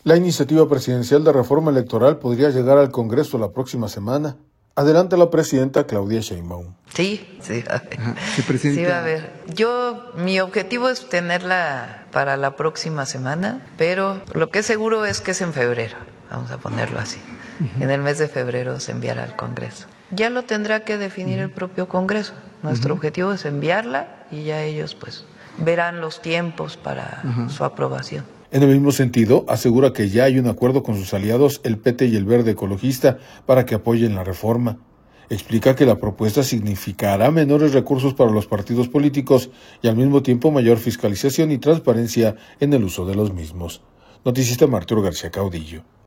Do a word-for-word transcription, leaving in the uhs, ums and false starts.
La iniciativa presidencial de reforma electoral podría llegar al Congreso la próxima semana. Adelante la presidenta Claudia Sheinbaum. Sí, sí va a haber. Ajá. Sí, presidenta. Sí va a haber. Yo, mi objetivo es tenerla para la próxima semana, pero lo que es seguro es que es en febrero, vamos a ponerlo así. Uh-huh. En el mes de febrero se enviará al Congreso. Ya lo tendrá que definir uh-huh. el propio Congreso. Nuestro uh-huh. objetivo es enviarla y ya ellos pues verán los tiempos para uh-huh. su aprobación. En el mismo sentido, asegura que ya hay un acuerdo con sus aliados, el P T y el Verde Ecologista, para que apoyen la reforma. Explica que la propuesta significará menores recursos para los partidos políticos y al mismo tiempo mayor fiscalización y transparencia en el uso de los mismos. Noticista Arturo García Caudillo.